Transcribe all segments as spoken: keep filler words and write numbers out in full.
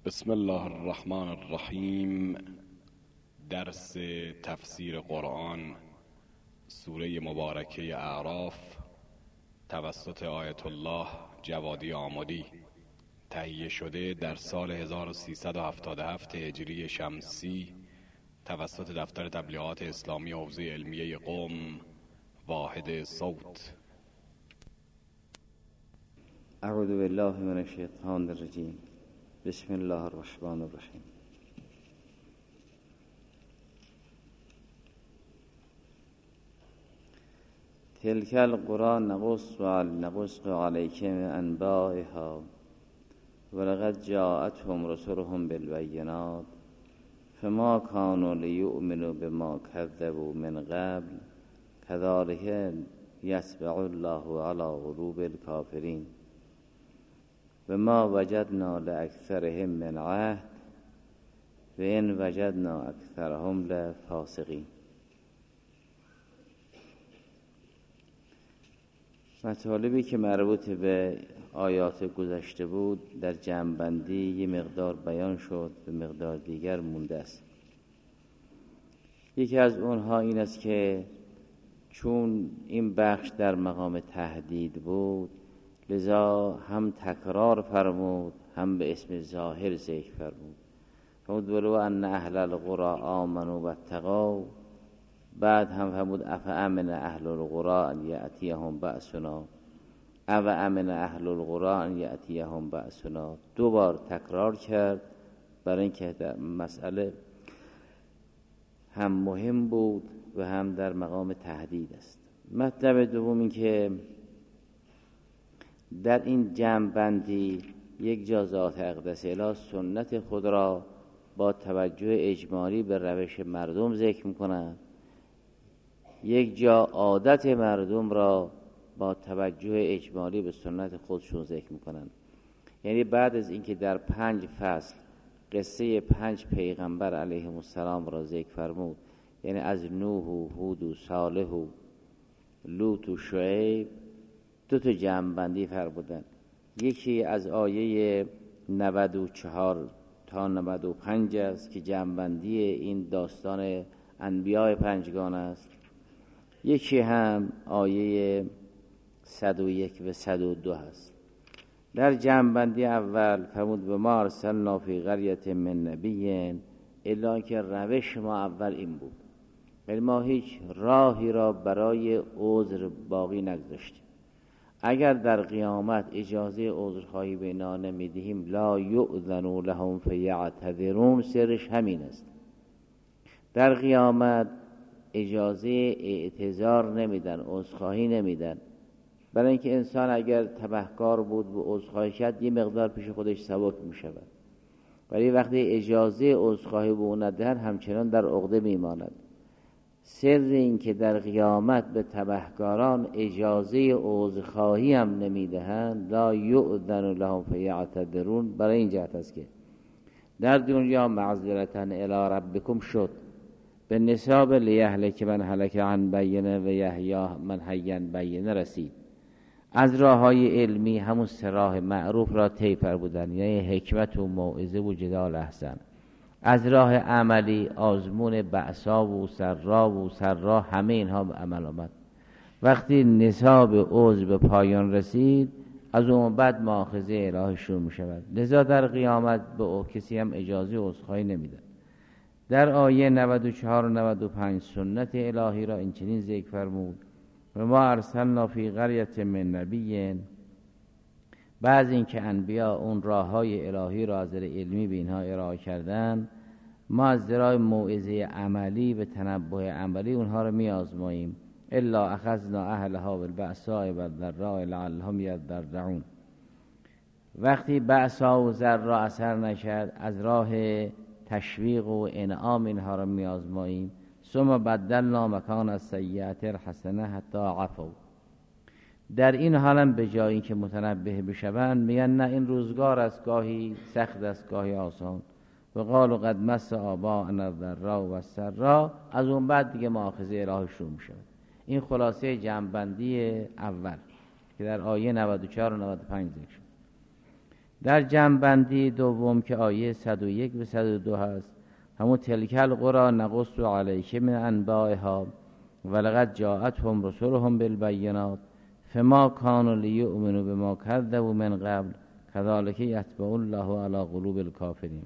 بسم الله الرحمن الرحیم. درس تفسیر قرآن سوره مبارکه اعراف توسط آیت الله جوادی آمدی، تهیه شده در سال هزار و سیصد و هفتاد و هفت هجری شمسی توسط دفتر تبلیغات اسلامی حوزه علمیه قم، واحد صوت. اعوذ بالله من الشیطان الرجیم. بسم الله الرحمن الرحیم. تلك القرى نقص نقص عليك من انبائها ولقد جاءتهم رسلهم بالبينات فما كانوا ليؤمنوا بما كذبوا من قبل كذلك يطبع الله على قلوب الكافرين وما وجدنا لأكثرهم من عهد وإن وجدنا أكثرهم لفاسقين. مطالبی که مربوط به آیات گذشته بود در جمع‌بندی یه مقدار بیان شد، به مقدار دیگر مونده است. یکی از اونها این است که چون این بخش در مقام تهدید بود، لذا هم تکرار فرمود هم به اسم ظاهر ذکر فرمود. فرمود ولو ان اهل القرى آمنوا واتقوا، بعد هم فرمود افامن اهل القرى ان یأتیهم بأسنا او امن اهل القرى ان یأتیهم بأسنا. دو بار تکرار کرد برای اینکه مسئله هم مهم بود و هم در مقام تهدید است. مطلب دوم این که در این جمع بندی یک جا ذات اقدس اله سنت خود را با توجه اجمالی به روش مردم ذکر می‌کنند، یک جا عادت مردم را با توجه اجمالی به سنت خودشون ذکر می‌کنند. یعنی بعد از اینکه در پنج فصل قصه پنج پیغمبر علیهم السلام را ذکر فرمود، یعنی از نوح و هود و صالح و لوط و شعیب، دو تا جمع بندی فرمودن. یکی از آیه نود و چهار تا نود و پنج است که جمع بندی این داستان انبیاء پنجگان است. یکی هم آیه صد و یک و صد و دو است. در جمع بندی اول فرمود و ما ارسلنا فی قریة من نبی الا که روش ما اول این بود، ولی ما هیچ راهی را برای عذر باقی نگذاشتیم. اگر در قیامت اجازه عذرخواهی به اینا نمیدهیم لا یؤذن لهم فیعتذرون، سرش همین است. در قیامت اجازه اعتذار نمیدن، عذرخواهی نمیدن، برای اینکه انسان اگر تبهکار بود و عذرخواهی کرد یه مقدار پیش خودش سبک میشود، ولی وقتی اجازه عذرخواهی به اون ندهن همچنان در عقده میماند. سر این که در قیامت به تبهکاران اجازه عذرخواهی هم نمیدهند لا یؤذن لهم فیعتذرون، برای این جهت است که در دنیا معذرتا الی ربکم شد به نصاب لیهلک من هلک عن بینه و یحیی من حی عن بینه رسید. از راههای علمی همون سه راه معروف را طی فرمودند، یعنی حکمت و موعظه و جدال احسن. از راه عملی آزمون بعثا و سرا و سرا، همه اینها به عمل آمد. وقتی نصاب عذر به پایان رسید از اون بعد مؤاخذه الهی شروع می شود. لذا در قیامت به او کسی هم اجازه عذرخواهی نمیدن. در آیه نود و چهار و نود و پنج سنت الهی را این چنین ذکر فرمود و ما ارسلنا فی قریة من نبی. بعض این که انبیا اون راه های الهی را از علمی به اینها ارائه کردن، ما از ذرای موعظه عملی به تنبه عملی اونها را می آزماییم. الا اخذنا اهلها بالبأساء والضراء لعلهم یضرعون. وقتی بأسا و ضرا اثر نشد از راه تشویق و انعام اینها را می آزماییم. ثم بدلنا مکان السیئة الحسنه حتی عفوا. در این حالم به جای اینکه متنبه بشوند میگن نه این روزگار است، گاهی سخت است گاهی آسان. و قالوا قد مس آباءنا الضراء والسراء. از اون بعد دیگه مؤاخذه الهی شروع میشه. این خلاصه جمع بندی اول که در آیه نود و چهار و نود و پنج ذکر شد. در جمع‌بندی دوم که آیه صد و یک و صد و دو هست، همون تلک القری نقص علیک من انبائها ولقد جاءتهم رسلهم بالبینات فما كانوا لیؤمنوا بما کذبوا من قبل کذلک یطبع الله علی قلوب الکافرین.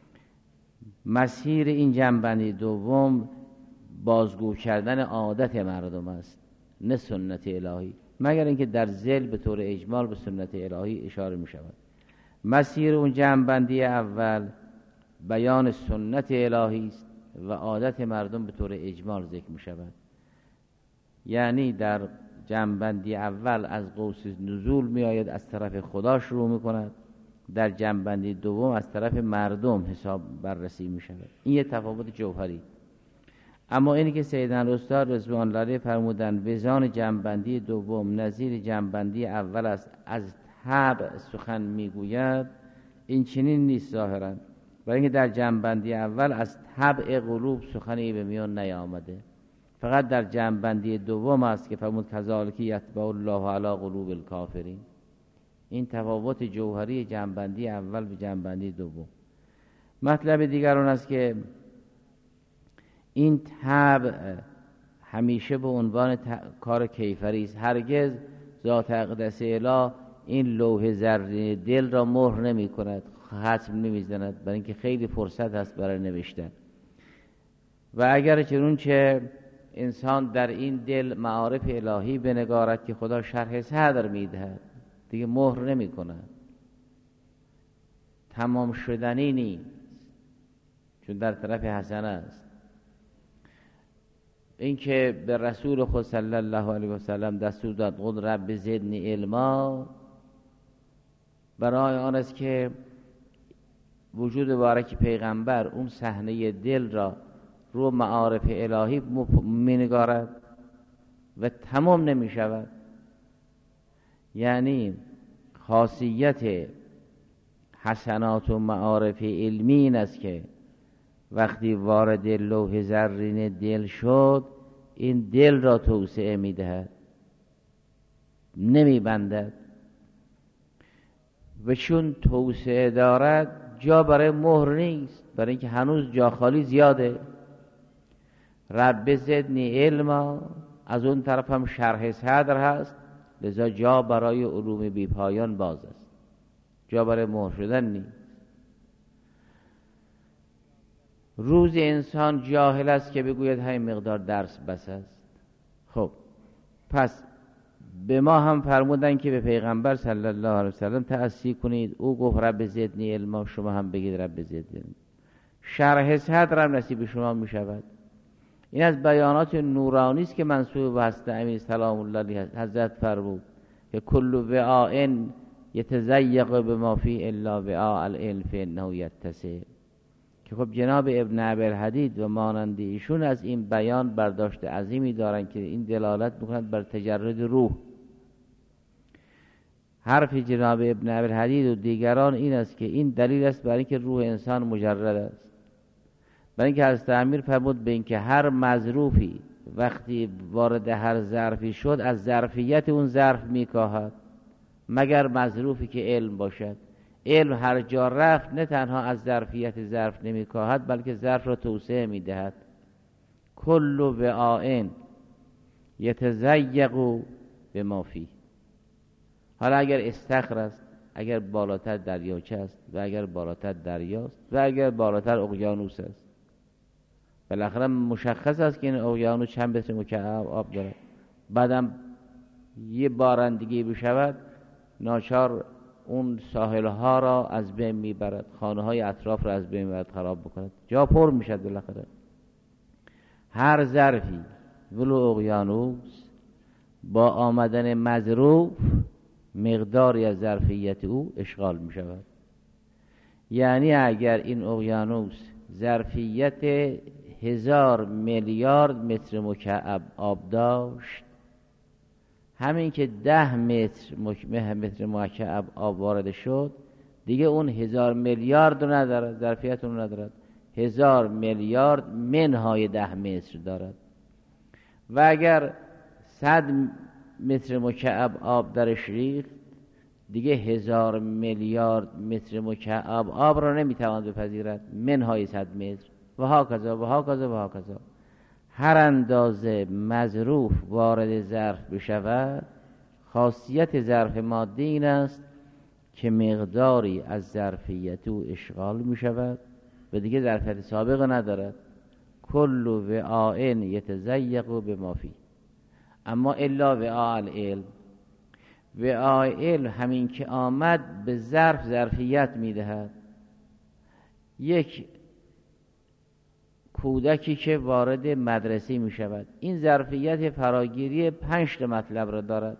مسیر این جنبندی دوم بازگو کردن عادت مردم است، نه سنت الهی، مگر اینکه در ذیل به طور اجمال به سنت الهی اشاره می شود. مسیر اون جنبندی اول بیان سنت الهی است و عادت مردم به طور اجمال ذکر می شود. یعنی در جنبندی اول از قوس نزول می آید، از طرف خدا شروع می کند، در جنبندی دوم از طرف مردم حساب بررسی می شود. این یه تفاوت جوهری. اما اینی که سیدنا الاستاد رضوان الله علیه فرمودن وزان جنبندی دوم نظیر جنبندی اول است، از طبع سخن میگوید، این چنین نیست ظاهرا، برای اینکه در جنبندی اول از طبع قلوب سخنی به میان نیامده، فقط در جنبندی دوم است که فرمود کذالک یطبع الله علی قلوب الکافرین. این تفاوت جوهری جنبندی اول به جنبندی دوم. مطلب دیگر اون است که این طبع همیشه به عنوان کار کیفری است. هرگز ذات اقدس اله این لوح زرین دل را مهر نمی کند، ختم نمی زند، برای اینکه خیلی فرصت هست برای نوشتن. و اگر چنانچه انسان در این دل معارف الهی بنگارد که خدا شرح صدر می دهد، دیگه مهر نمی کند، تمام شدنی نیست، چون در طرف حسنه است. این که به رسول خود صلی الله علیه و سلم دستور داد قل رب زدنی علما، برای آن است که وجود مبارک پیغمبر اون صحنه دل را رو معارف الهی مینگارد و تمام نمی شود. یعنی خاصیت حسنات و معارف علمی این است که وقتی وارد لوح زرین دل شد، این دل را توسعه می دهد، نمی بندد، و چون توسعه دارد جا برای مهر نیست، برای اینکه هنوز جا خالی زیاده. رب زدنی علما، از اون طرف هم شرح صدر هست، لذا جا برای علوم بی پایان باز است، جا برای مهر شدن نیست. روز انسان جاهل است که بگوید های مقدار درس بس است. خب پس به ما هم فرمودن که به پیغمبر صلی الله علیه وسلم تأسی کنید، او گفت رب زدنی علما، شما هم بگید رب زدنی علما. شرح صدر هم نصیب شما می شود. این از بیانات نورانی است که منسوب به حضرت امین سلام الله علیه حضرت فرمود که کل وعاء یتضیق بما فیه الا وعاء العلم فانه یتسع. که خب جناب ابن عبدالحدید و مانند ایشون از این بیان برداشت عظیمی دارن که این دلالت میکند بر تجرد روح. حرف جناب ابن عبدالحدید و دیگران این است که این دلیل است برای اینکه روح انسان مجرد است. برای اینکه حضرت امیر فرمود به اینکه هر مظروفی وقتی وارد هر ظرفی شد از ظرفیت اون ظرف میکاهد، مگر مظروفی که علم باشد. علم هر جا رفت نه تنها از ظرفیت ظرف نمیکاهد، بلکه ظرف را توسعه میدهد. کل وعاء یتضیق بما فیه. حالا اگر استخر است، اگر بالاتر دریاچه است، و اگر بالاتر دریاست، و اگر بالاتر اقیانوس است، بالاخره مشخص است که این اقیانوس چند متر مکعب آب دارد. بعدم یه بارندگی بشود ناچار اون ساحل ها را از بین میبرد، خانه های اطراف را از بین میبرد، خراب بکند، جا پر میشد. بالاخره هر ظرفی ولو اقیانوس با آمدن مظروف مقداری از ظرفیت او اشغال میشود. یعنی اگر این اقیانوس ظرفیت هزار میلیارد متر مکعب آب داشت، همین که ده متر متر مکعب آب وارد شد دیگه اون هزار میلیارد رو ندارد، ظرفیت رو ندارد، هزار میلیارد منهای ده متر دارد. و اگر صد متر مکعب آب درش ریخت، دیگه هزار میلیارد متر مکعب آب را نمیتواند بپذیرد، منهای صد متر و هاکذا و هاکذا و هاکذا. هر اندازه مظروف وارد ظرف بشود، خاصیت ظرف مادی این است که مقداری از ظرفیت او اشغال می شود و دیگه ظرفیت سابق ندارد. کل وعاء یتضیق بما فیه. اما الا وعاء العلم، وعاء علم همین که آمد به ظرف ظرفیت می دهد. یک کودکی که وارد مدرسه می شود، این ظرفیت فراگیری پنج تا مطلب را دارد.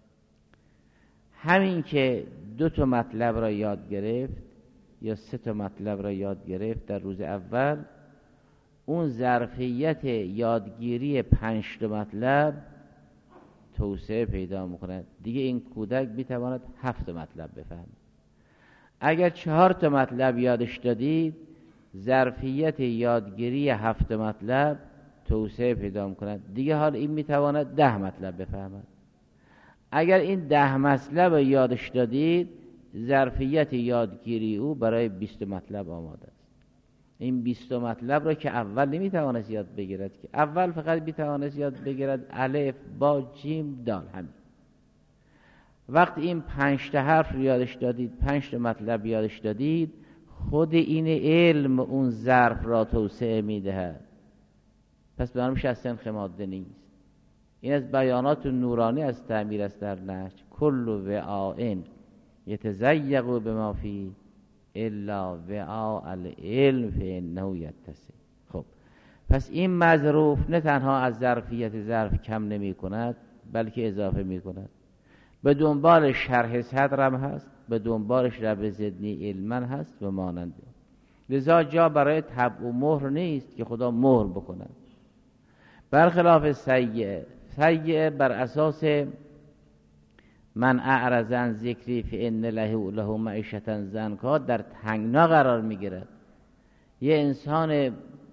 همین که دو تا مطلب را یاد گرفت یا سه تا مطلب را یاد گرفت در روز اول، اون ظرفیت یادگیری پنج تا مطلب توسعه پیدا می‌کند. دیگه این کودک می‌تواند هفت مطلب بفهمد. اگر چهار تا مطلب یادش دادید، ظرفیت یادگیری هفت مطلب توسعه پیدا می‌کند. دیگه حال این می‌تواند ده مطلب بفهمد. اگر این ده مطلب یادش دادید، ظرفیت یادگیری او برای بیست مطلب آماده است. این بیست مطلب را که اول نمیتوانست یاد بگیرد، که اول فقط میتوانست یاد بگیرد الف با جیم دال همین. وقتی این پنج تا حرف یادش دادید، پنج تا مطلب یادش دادید، خود این علم اون ظرف را توسعه میدهد. پس به میشه اصلا خماده نیست. این از بیانات نورانی از تعمیر است در نهج. کل وعاء یتضیق بما فیه الا وعاء العلم فانه یتسع. خب پس این مظروف نه تنها از ظرفیت ظرف کم نمی کند، بلکه اضافه می کند. به دنبال شرح صدرم هست، به دنبالش رب زدنی علما هست و ماننده. لذا جا برای طبع و مهر نیست که خدا مهر بکند. برخلاف سیئه، سیئه بر اساس من اعرض عن ذکری فان له له معیشة ضنکا در تنگنا قرار میگیرد. یه انسان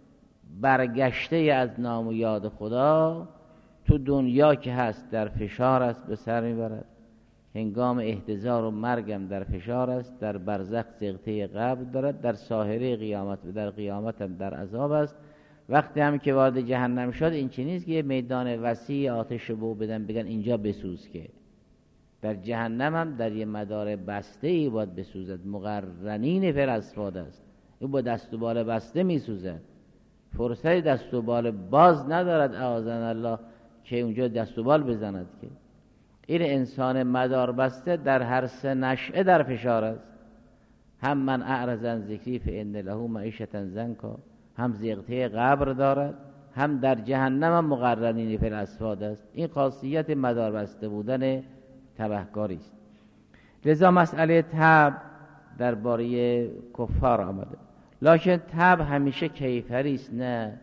برگشته از نام و یاد خدا تو دنیا که هست در فشار است، به سر میبرد. هنگام احتضار و مرگم در فشار است، در برزخ سقطه قبر دارد، در ساحره قیامت و در قیامت هم در عذاب است. وقتی هم که وارد جهنم شد، این چی نیست که یه میدان وسیع آتش بو بدن بگن اینجا بسوز، که در جهنم هم در یه مدار بسته ای باید بسوزد. مقرنین فی الاصفاد است، این با دست و بال بسته میسوزد. فرصت دست و بال باز ندارد اعاذنا الله که اونجا دست و بال بزند. که این انسان مدار بسته در هر سه نشعه در فشار است. هم من اعرض عن ذکری فان له معیشة ضنکا، هم زیغته قبر دارد، هم در جهنم هم مقرنین فی الاصفاد است. این خاصیت مدار بسته بودن تبهکاری است. لذا مسئله تب درباره کفار آمده، لکن تب همیشه کیفری است، نه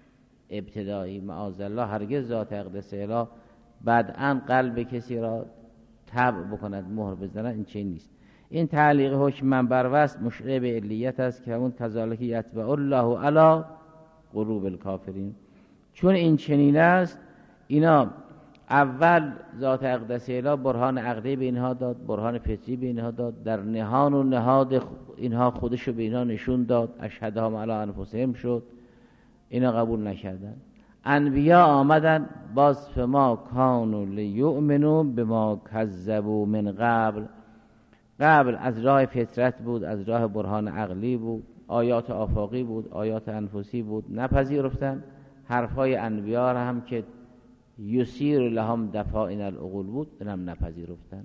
ابتدایی. معاذ الله هرگز ذات اقدس اله بعداً قلب کسی را تب بکند، مهر بزند، این چنین نیست. این تعلیق حکم من بر وصف مشرع به علیت است که همون کذالک یتبع الله علی قلوب الکافرین. چون این چنین است، اینا اول ذات اقدس اله برهان عقلی به اینها داد، برهان فطری به اینها داد، در نهان و نهاد اینها خودشو به اینها نشون داد، اشهدهم علی انفسهم شد، اینا قبول نکردن. انبیا آمدن باز فما کانوا لیؤمنوا بما کذبوا من قبل. قبل از راه فطرت بود، از راه برهان عقلی بود، آیات آفاقی بود، آیات انفسی بود، نپذیرفتن. حرفای انبیا را هم که یسیر لهم دفائن العقول بود، اینم نپذیرفتن.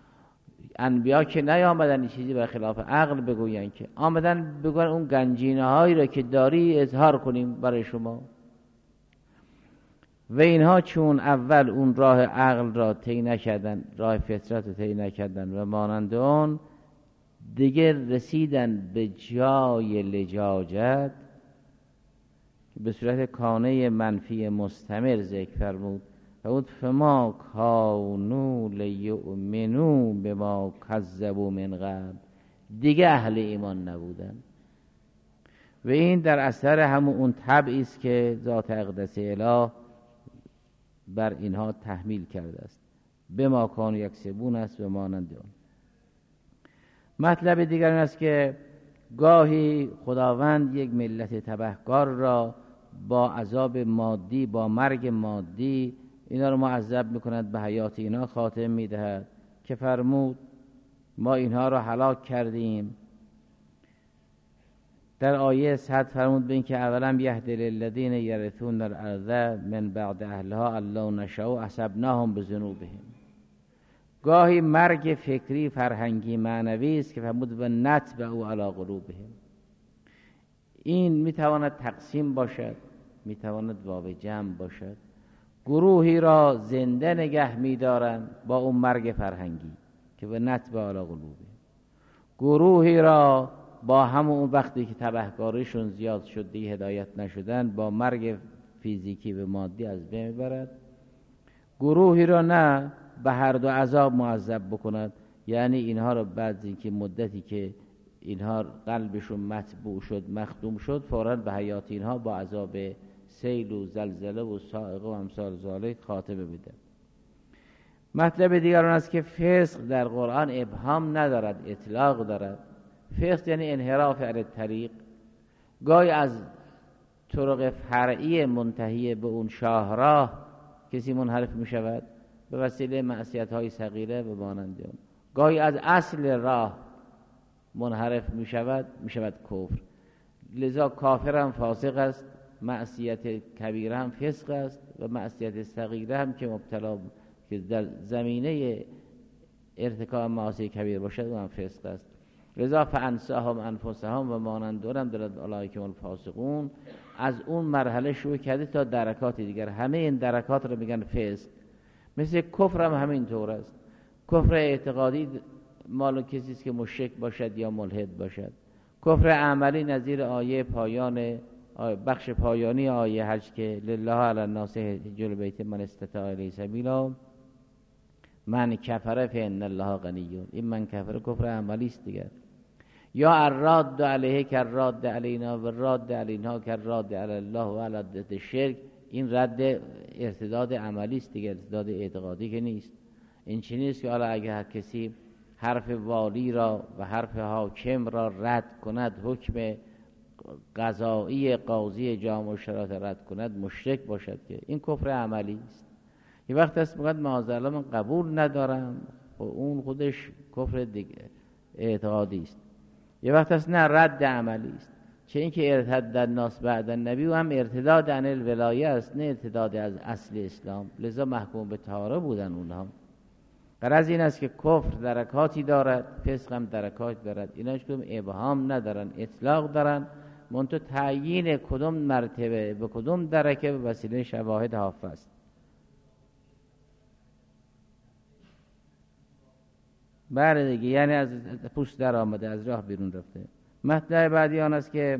انبیا که نیامدن این چیزی بر خلاف عقل بگوین، که آمدن بگوین اون گنجینه هایی را که داری اظهار کنیم برای شما. و اینها چون اول اون راه عقل را طی نکردن، راه فطرت را طی نکردن و مانند اون، دیگه رسیدن به جای لجاجت که به صورت کانه منفی مستمر ذکر فرمود. و اون فما کانوا لیؤمنوا بما کذبوا من قبل، دیگه اهل ایمان نبودن. و این در اثر همون اون طبعی است که ذات اقدس اله بر اینها تحمیل کرده است. به ما کانوا یکسبون است و مانند اون. مطلب دیگر این است که گاهی خداوند یک ملت تبهکار را با عذاب مادی، با مرگ مادی اینا رو معذب میکند، به حیات اینا خاتمه میدهد که فرمود ما اینها را هلاک کردیم. در آیه صد فرمود به این که اولم یهد للذین یرثون الارض من بعد اهلها ان لو نشاء اصبناهم بذنوبهم. گاهی مرگ فکری، فرهنگی، معنوی است که فرمود و نتبعوا علی قلوبهم. این میتواند تقسیم باشد، میتواند واو جمع باشد. گروهی را زنده نگه میدارند با اون مرگ فرهنگی که به نتبع علی قلوبهم، گروهی را با همون وقتی که تبهکاریشون زیاد شد دیگه هدایت نشدن با مرگ فیزیکی و مادی از بین میبرد. گروهی را نه به هر دو عذاب معذب بکند، یعنی اینها را بعد از اینکه مدتی که اینها قلبشون مطبوع شد، مخدوم شد، فوراً به حیات اینها با عذاب سیل و زلزله و صاعقه و امثال ذالک خاتمه بده. مطلب دیگر آن است که فسق در قرآن ابهام ندارد، اطلاق دارد. فسق یعنی انحراف عن الطریق. گاهی از طرق فرعی منتهی به اون شاهراه کسی منحرف می شود به وسیله معصیت های صغیره و مانند اون. گاهی از اصل راه منحرف می شود، می شود کفر. لذا کافر هم فاسق است، معصیت کبیره هم فسق است و معصیت صغیره هم که مبتلا که در زمینه ارتکاب معاصی کبیر باشد و هم فسق است. لذا فانساهم انفسهم و مانند اونم دلت اولئک هم الفاسقون. از اون مرحله شروع کرده تا درکات دیگر. همه این درکات رو میگن فسق. مثل کفر هم همین طور است. کفر اعتقادی مال کسی است که مشرک باشد یا ملحد باشد. کفر عملی نظیر آیه پایان بخش پایانی آیه حج که لله علی الناس حج البیت من استطاع الیه سبیلا من کفر فان الله غنی. این من کفر کفر عملی است دیگر. یا الراد علیه کالراد علینا و الراد علینا کالراد علی الله و علی ضد شرک. این رد ارتداد عملی است دیگر، ارتداد اعتقادی که نیست. این چی نیست که حالا اگر کسی حرف والی را و حرف حاکم را رد کند، حکم قضایی قاضی جامع الشرایط رد کند، مشرک باشد که این کفر عملی است. یه وقت است میگه معاذالله من قبول ندارم و اون خودش کفر دیگه اعتقادی است. یه وقت است نه رد عملی است. چه اینکه ارتد الناس بعد النبی و هم ارتداد عن الولایه است، نه ارتداد از اصل اسلام. لذا محکوم به طهاره بودن اونها. غرض این است که کفر درکاتی دارد، فسق هم درکات دارد. اینا کدوم ابهام ندارن، اطلاق دارن. منتها تعیین کدوم مرتبه به کدوم درکه به وسیله شواهد حافظ است. بله دیگه، یعنی از پوست در آمده، از راه بیرون رفته. مطلب بعدی آن است که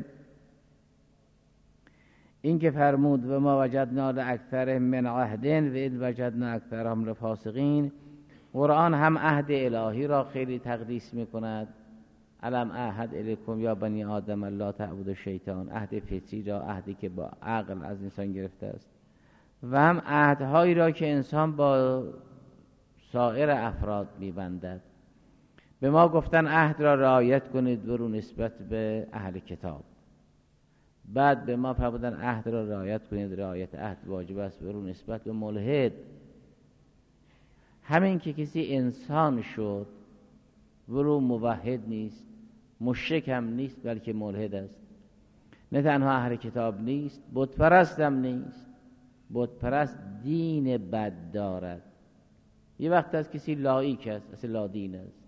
این که فرمود و ما وجدنا لاکثرهم من عهد و اذ وجدنا اکثرهم لفاسقین. قرآن هم عهد الهی را خیلی تقدیس میکند. الم اعهد الیکم یا بنی آدم لا تعبدوا الشیطان. عهد فطری را، عهدی که با عقل از انسان گرفته است، و هم عهدهایی را که انسان با سایر افراد میبندد. به ما گفتن عهد را رعایت کنید برو نسبت به اهل کتاب. بعد به ما فرمودن عهد را رعایت کنید، رعایت عهد واجب است برو نسبت به ملحد. همین که کسی انسان شد برو موحد نیست، مشرک هم نیست، بلکه ملحد است. نه تنها اهل کتاب نیست، بت پرست هم نیست. بت پرست دین بد دارد. یه وقت از کسی لایک است، اصلا لا دین است.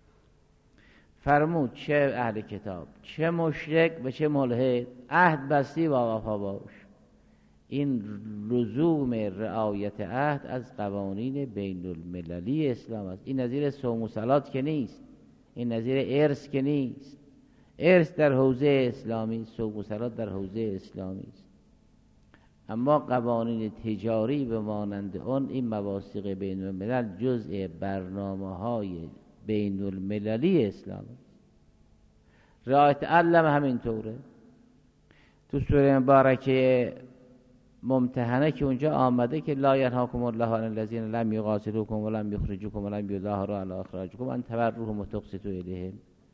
فرمود چه اهل کتاب، چه مشرک و چه ملحد، عهد بستی و وفا باش. این لزوم رعایت عهد از قوانین بین المللی اسلام است. این نظیر صوم و صلات که نیست، این نظیر ارث که نیست. ارث در حوزه اسلامی، صوم و صلات در حوزه اسلامی است. اما قوانین تجاری به مانند اون، این مواثیق بین الملل جزء برنامه های بین المللی اسلام است. رعایت علم همین طوره. تو سوره مبارکه ممتحنه که اونجا آمده که لا ینهاکم الله عن الذین لم یقاتلوکم ولم یخرجوکم ولم یظاهروا علی اخراجکم ان تبروهم و تقسطوا الیهم.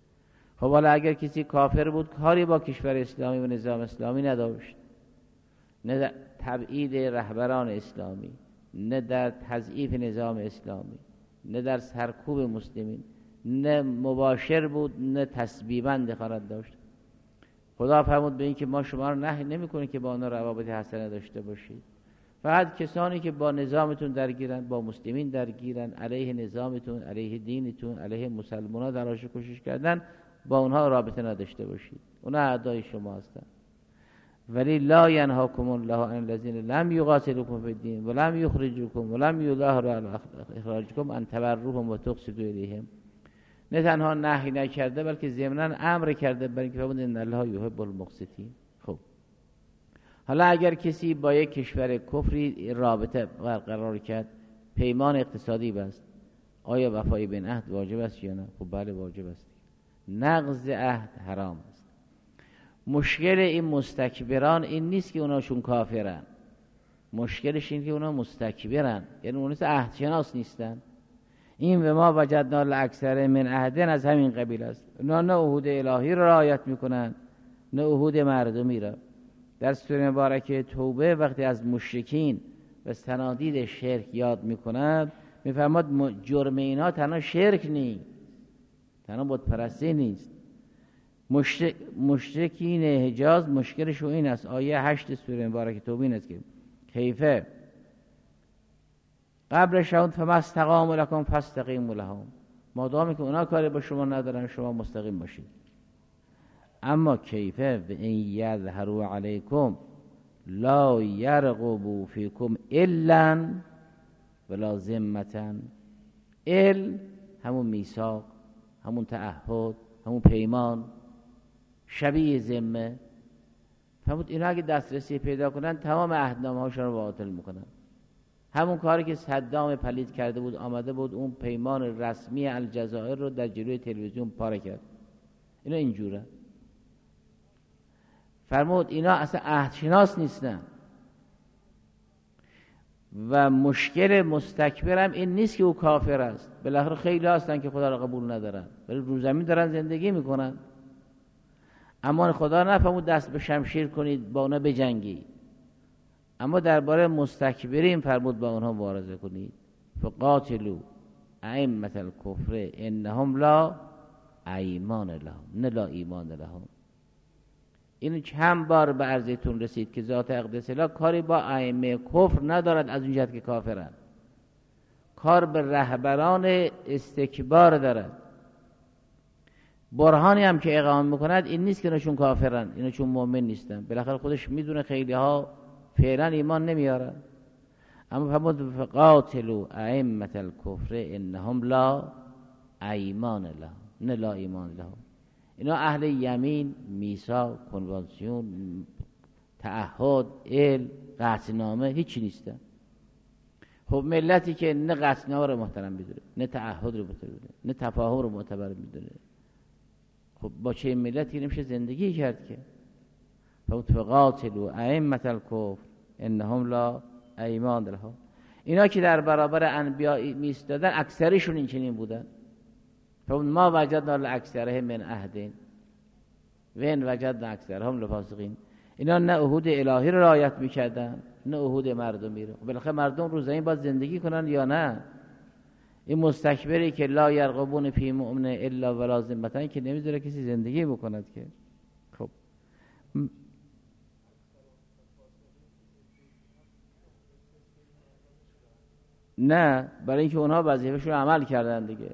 خب حالا اگر کسی کافر بود کاری با کشور اسلامی و نظام اسلامی نداشت، نه در تبعید رهبران اسلامی، نه در تضعیف نظام اسلامی، نه در سرکوب مسلمین، نه مباشر بود نه تسبیباً دخالت داشت. خدا فرمود به این که ما شما رو نهی نمی‌کنیم که با آنها روابط حسنه داشته باشید. فقط کسانی که با نظامتون درگیرن، با مسلمین درگیرن، علیه نظامتون، علیه دینتون، علیه مسلمان‌ها تلاش کوشش کردن، با اونها رابطه نداشته باشید. اونها اعدای شما هستن. ولی لا ینهاکم الله عن الذین لم یقاتلوکم فی الدین ولم یخرجوکم ولم یظاهروا علی اخراجکم ان تبروهم و تقسطوا الیهم. نه تنها نهی نکرده بلکه ضمناً امر کرده، برای اینکه فرمود ان الله یحب المقسطین. خب حالا اگر کسی با یک کشور کفری رابطه برقرار کرد، پیمان اقتصادی بست، آیا وفای بین عهد واجب است یا نه؟ خب بله واجب است. نقض عهد حرام است. مشکل این مستکبران این نیست که اوناشون کافرن، مشکلش این که اونا مستکبرن، یعنی اوناست عهد شناس نیستن. این و ما وجدنا الاکثر من عهدن از همین قبیل است. اونا نه عهود الهی را رعایت میکنن نه عهود مردمی را. در سوره مبارکه توبه وقتی از مشرکین و صنادید شرک یاد میکند، میفرماد جرم اینا تنها شرک نیست، تنها بت پرستی نیست. مشرک مشرکین حجاز مشکلش این است. آیه هشت سوره مبارکه توبه این است که کیفه قبل شهود فما استقاموا لکم فاستقیموا لهم. مادامی که اونا کاری با شما ندارن شما مستقیم باشید. اما کیفه و این یظهروا علیکم لا یرقبوا فیکم الا ولا ذمة. ال همون میثاق، همون تعهد، همون پیمان، شبیه ذمه. فرمود اینا اگه دسترسی پیدا کنن تمام عهدنامه هاشون رو باطل میکنن. همون کاری که صدام پلید کرده بود، آمده بود اون پیمان رسمی الجزایر رو در جلوی تلویزیون پاره کرد. اینا اینجوره. فرمود اینا اصلا عهدشناس نیستن. و مشکل مستکبرم این نیست که او کافر است. بالاخره خیلی هستن که خدا را قبول ندارن ولی رو زمین دارن زندگی میکنن. اما خدا نفرمود دست به شمشیر کنید با اونا بجنگید، اما درباره مستکبرین فرمود با اونها مبارزه کنید. فقاتلوا ائمة الکفر انهم لا ایمان لهم، نه لا ایمان لهم. این چند بار به عرضتون رسید که ذات اقدس الله کاری با ائمه کفر ندارد، از اون جهت که کافرند. کار به رهبران استکبار دارد. برهانی هم که اقامه میکند این نیست که اینشون کافرن، اینشون مؤمن نیستن. بالاخره خودش میدونه خیلی ها فعلا ایمان نمیارن. اما فرمود فقاتلوا ائمة الکفر انهم لا ایمان لهم، نه لا ایمان لهم. اینا اهل یمین، میثاق، کنوانسیون، تعهد، علم، قطعنامه هیچی نیستن. خب ملتی که نه قطعنامه رو محترم میدونه، نه تعهد رو محترم میدونه، نه تفاهم رو معتبر میدونه، خب با چه ملتی نمیشه زندگی کرد که؟ فقاتلوا ائمة الکفر انهم لا ایمان لهم. اینا که در برابر انبیا میستادن اکثرشون این چنین بودن. ما وجدنا الاکثرهم من عهد و ان وجدنا اکثرهم لفاسقین. اینا نه عهود الهی رو رعایت میکردن نه عهود مردمی رو. بالاخره مردم رو زمین باید زندگی کنن یا نه؟ این مستکبری که لا یرقبون فی مؤمن الا ولا ذمة که نمیذاره کسی زندگی بکند که. خب نه، برای اینکه اونها وظیفه‌شون عمل کردن دیگه.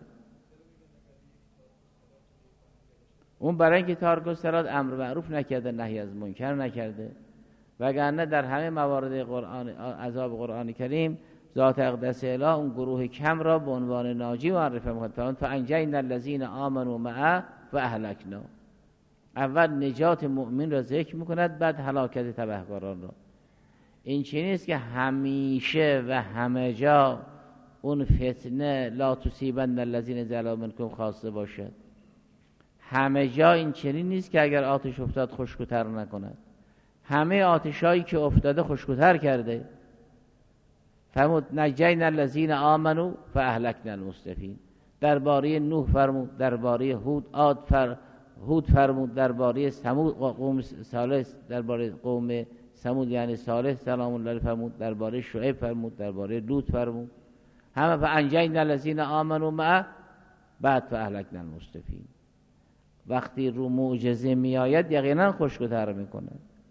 اون برای اینکه تارک الصلات امر معروف نکرده، نهی از منکر نکرده. وگرنه در همه موارد قرآن عذاب قرآن کریم ذات اقدس اله اون گروه کم را به عنوان ناجی معرفی می‌کند. فانجینا الذین آمنوا معه و اهلکنا. اول نجات مؤمن را ذکر می‌کند، بعد هلاکت تبهکاران را. این چیزی نیست که همیشه و همه جا اون فتنه لا تصیبن الذین ظلموا منکم خاصه باشد. همه جا این چنین نیست که اگر آتش افتاد خشک‌تر نکند. همه آتشایی که افتاده خشک‌تر کرده. فرمود نجینا الذین آمنوا فاهلکنا المسرفین. درباره نوح فرمود، درباره هود، عاد، فر هود فرمود درباره ثمود، قوم صالح درباره قوم ثمود یعنی صالح سلام الله فرمود، درباره شعیب فرمود، درباره لوط فرمود. همه فانجینا الذین آمنوا معه بعد فاهلکنا المسرفین. وقتی رو معجزه می آید یقینا خوشگذر میکنه.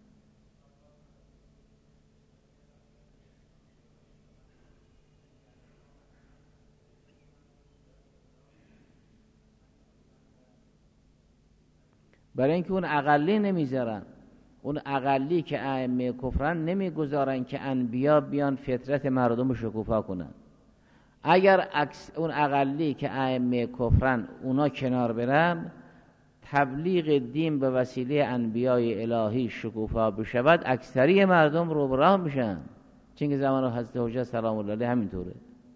برای اینکه اون اقلی نمیذارن، اون اقلی که ائمه کفرن نمیگذارن که انبیا بیان فطرت مردم رو شکوفا کنن. اگر اون اقلی که ائمه کفرن اونا کنار برن، تبلیغ دین به وسیله انبیای الهی شکوفا بشود، اکثری مردم رو براه میشن. چون که زمان حضرت حجت سلام الله علیه همینطوره.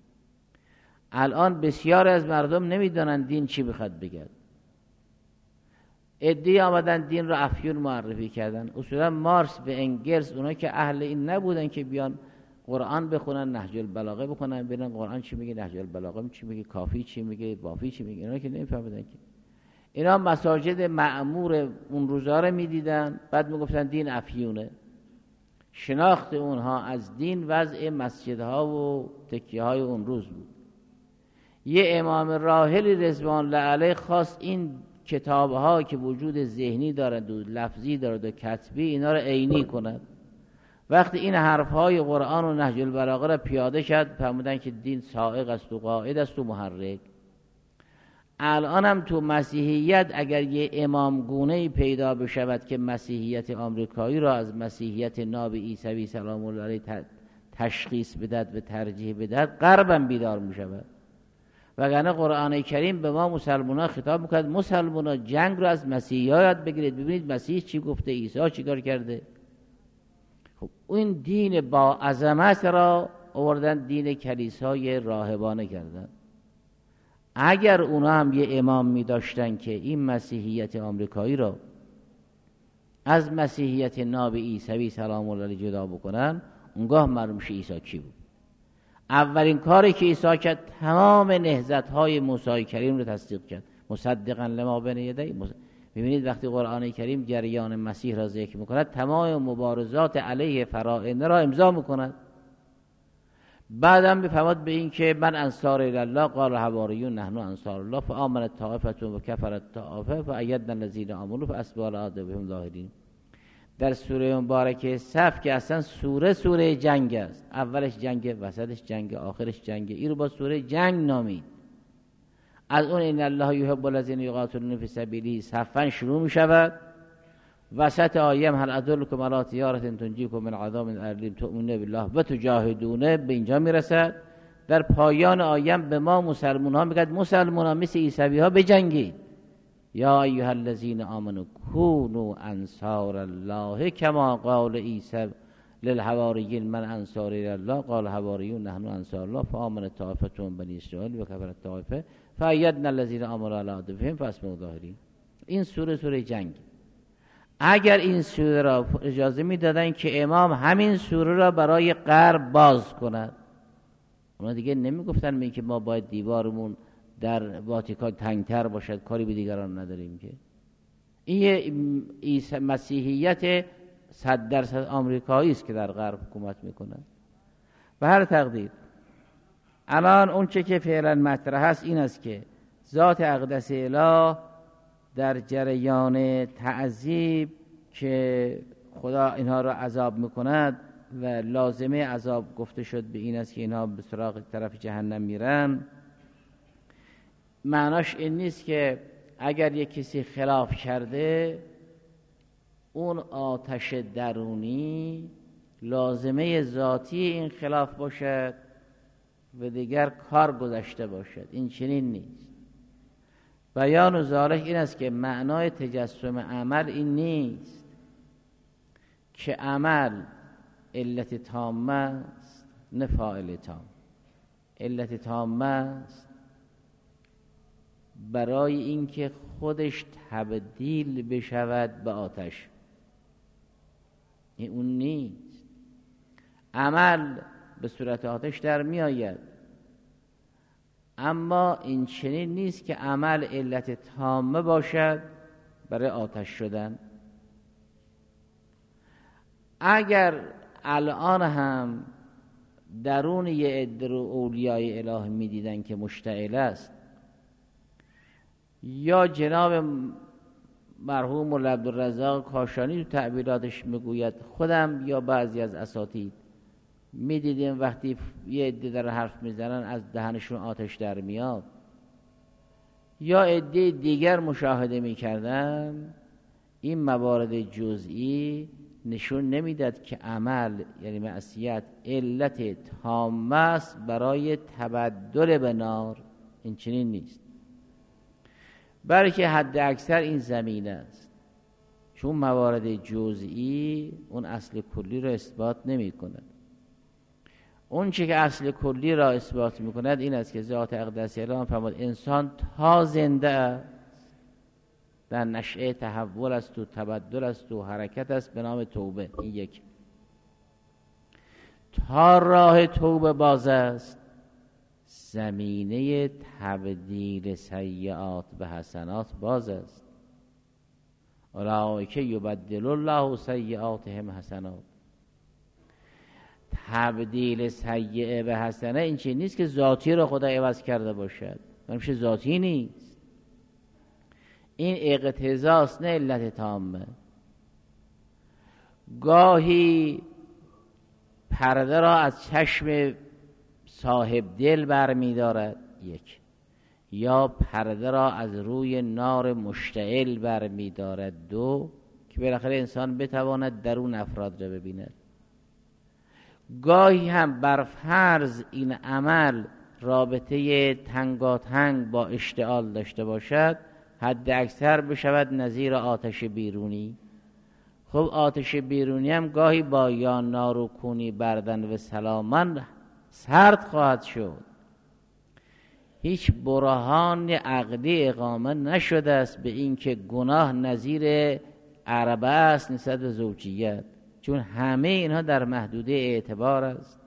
الان بسیار از مردم نمیدونن دین چی بخواد بگه. عده‌ای آمدن دین رو افیون معرفی کردن. اصولا مارکس به انگلز، اونا که اهل این نبودن که بیان قرآن بخونن، نهج البلاغه بخونن، ببینن قرآن چی میگه، نهج البلاغه چی میگه، کافی چی میگه، بافی چی میگه، اینا که نمیفهمیدن که. اینا مساجد معمور اون روزا رو میدیدن، بعد میگفتن دین افیونه. شناخت اونها از دین وضع مسجدها و تکیه های اون روز بود. یه امام راحلی رضوان الله علیه خواست این کتابها که وجود ذهنی دارند و لفظی دارند و کتبی، اینا رو عینی کند. وقتی این حرفهای قرآن و نهج البلاغه را پیاده شد، فهمیدن که دین سائق است و قاعد است و محرک. الان هم تو مسیحیت اگر یه امام گونه‌ای پیدا بشود که مسیحیت آمریکایی را از مسیحیت ناب عیسوی سلام الله علیه تشخیص بدهد و ترجیح بدهد، غربم بیدار میشود. وگرنه قرآن کریم به ما مسلمانان خطاب میکرد مسلمانان جنگ رو از مسیحی ها یاد بگیرید، ببینید مسیح چی گفته، عیسی چی کار کرده. خب این دین با عظمت را آوردن دین کلیسای راهبانه کردن. اگر اونا هم یه امام می داشتن که این مسیحیت آمریکایی را از مسیحیت ناب عیسوی سلام الله علیه جدا بکنن، اونگاه معلوم میشه عیسی کی بود. اولین کاری که عیسی کرد تمام نهضت‌های موسی کریم رو تصدیق کرد، مصدقاً لما بین یدیه. می‌بینید وقتی قرآن کریم جریان مسیح را ذکر می‌کند، تمام مبارزات علیه فرائض را امضا می‌کند. بعدم می‌فرماد به این که من انصار الله قال حواریون نحن انصار الله فآمنت طائفة و کفرت طائفه فأیدنا الذین آمنوا فاصبحوا علی عذابهم ظاهرین. در سوره مبارکه صف که اصلا سوره سوره جنگ است، اولش جنگ، وسطش جنگ، آخرش جنگ. این رو با سوره جنگ نامید. از اون ان الله یحب الذین یقاتلون فی سبیله صفا شروع می شود. وسط آیه هل ادلکم علی تجارة تنجیکم من عذاب الیم تؤمنون بالله و تجاهدون، به اینجا میرسد. در پایان آیه به ما مسلمان ها میگه مسلمان ها مثل عیسوی ها بجنگید. یا ایها الذین آمنوا کونوا انصار الله کما قال عیسی للحواریین من انصار الله قال حواریون نحن انصار الله فآمنت طائفة من بنی اسرائیل و کفرت طائفه فأیدنا الذین آمنوا علی عذابهم فاصبحوا ظاهرین. این سوره سوره جنگ. اگر این سوره را اجازه میدادن که امام همین سوره را برای غرب باز کند، اونا دیگه نمیگفتن می که ما باید دیوارمون در واتیکان تنگتر باشد، کاری به دیگران نداریم. که این یه مسیحیت صد درصد آمریکایی است که در غرب حکومت میکنه. به هر تقدیر الان اون چه که فعلا مطرح است این است که ذات اقدس اله در جریان تعذیب که خدا اینها را عذاب میکند و لازمه عذاب گفته شد به این است که اینها به سراغ طرف جهنم میرن، معناش این نیست که اگر یک کسی خلاف کرده اون آتش درونی لازمه ذاتی این خلاف باشد و دیگر کار گذشته باشد. این چنین نیست. بیان و ذالک این است که معنای تجسم عمل این نیست که عمل علت تامه است نه فاعل تام. علت تامه است برای اینکه خودش تبدیل بشود به آتش. این اون نیست. عمل به صورت آتش در می آید، اما این چنین نیست که عمل علت تامه باشد برای آتش شدن. اگر الان هم درون یه عده رو اولیای الهی میدیدن که مشتعل است، یا جناب مرحوم مولا عبدالرزاق کاشانی تو تعبیراتش میگوید، خودم یا بعضی از اساتید میدیدیم وقتی یه عده در حرف میزنن از دهنشون آتش در میاد، یا عده دیگر مشاهده میکردن، این موارد جزئی نشون نمیداد که عمل یعنی معصیت علت تامه است برای تبدل به نار. این چنین نیست، بلکه حد اکثر این زمینه است، چون موارد جزئی اون اصل کلی را اثبات نمی کند. اون چی که اصل کلی را اثبات می کند این است که ذات اقدس الهی فرمود انسان تا زنده است در نشأه تحول است و تبدل است و حرکت است به نام توبه. این یک. تا راه توبه باز است، زمینه تبدیل سیئات به حسنات باز است. اولئک یبدل الله سیئاتهم حسنات. تبدیل سیئه به حسنه این چیز نیست که ذاتی را خدا عوض کرده باشد، میشه ذاتی نیست، این اقتضاست نه علت تامه. گاهی پرده را از چشم صاحب دل برمی دارد، یک، یا پرده را از روی نار مشتعل برمی دارد، دو، که بالاخره انسان بتواند درون افراد را ببیند. گاهی هم بر فرض این عمل رابطه تنگاتنگ با اشتعال داشته باشد، حد اکثر بشود نظیر آتش بیرونی. خب آتش بیرونی هم گاهی با یا نار کونی بردن و سلامان سرد خواهد شد. هیچ برهان عقلی اقامه نشده است به این که گناه نظیر عربه است نسبت به زوجیت، چون همه اینها در محدوده اعتبار است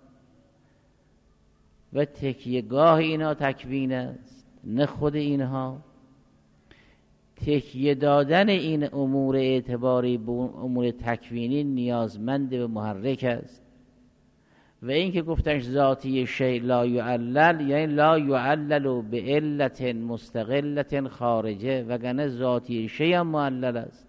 و تکیهگاه اینها تکوین است، نه خود اینها. تکیه دادن این امور اعتباری به امور تکوینی نیازمند به محرک است. و این که گفتنش ذاتی شیء لا یعلل، یعنی لا یعلل به علت مستقلت خارجه، وگرنه ذاتی شیء هم معلل است.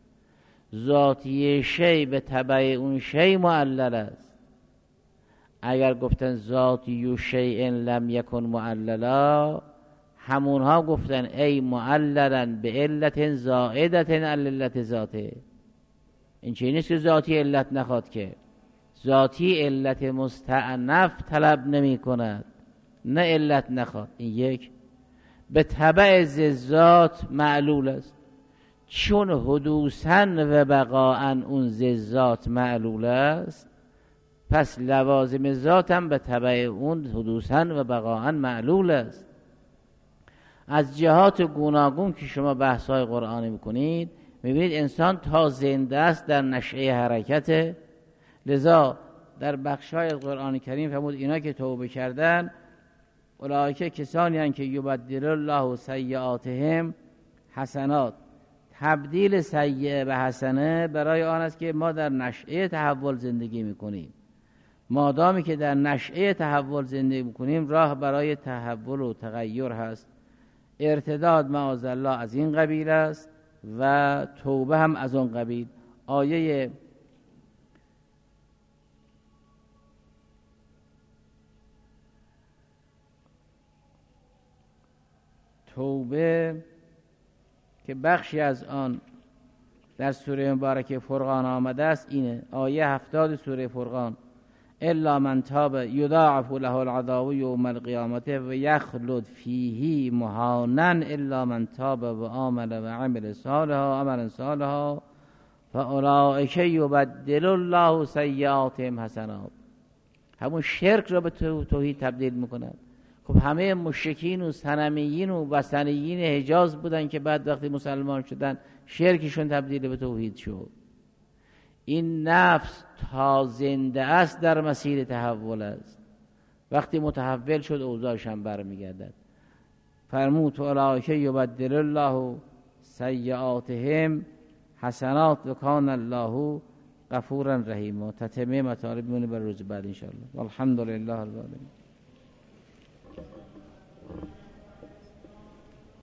ذاتی شیء به تبع اون شیء معلل است. اگر گفتن ذاتی شیء لم یکن معللا، همونها گفتن ای معللا به علت زائدت علت ذاته. این چیزی نیست که ذاتی علت نخواد، که ذاتی علت مستعنف طلب نمی کند، نه علت نخواد. این یک. به تبع ذات معلول است، چون حدوثاً و بقاءً اون ذات معلول است، پس لوازم ذات هم به تبع اون حدوثاً و بقاءً معلول است. از جهات گوناگون که شما بحث‌های قرآنی میکنید میبینید انسان تا زنده است در نشأه حرکت. لذا در بخش‌های قرآن کریم فرمود اینا که توبه کردن اولئک کسانی هستند که یبدل الله سیئاتهم حسنات. تبدیل سیئه به حسنه برای آن است که ما در نشأه تحول زندگی میکنیم. مادامی که در نشأه تحول زندگی میکنیم راه برای تحول و تغییر هست. ارتداد معاذالله از این قبیل است و توبه هم از اون قبیل. آیه توبه که بخشی از آن در سوره مبارکه فرقان آمده است اینه، آیه هفتاد سوره فرقان: الا من تاب یضاعف له العذاب یوم القیامة و یخلد فیه مهانا الا من تاب و آمن و عمل صالحا عملا صالحا فاولئک یبدل الله سیئاتهم حسنات. همون شرک را به توحید تبدیل میکند. خب همه مشرکین و صنمیین و وثنیین حجاز بودن که بعد وقتی مسلمان شدن شرکشون تبدیل به توحید شد. این نفس تا زنده است در مسیر تحول است. وقتی متحول شد اوضاعش هم برمیگردد. فرمود اولئک یبدل الله سیئاتهم حسنات و کان الله غفورا رحیما. تتمه مطالب میمونه بر روز بعد ان شاء الله. والحمد لله رب العالمین.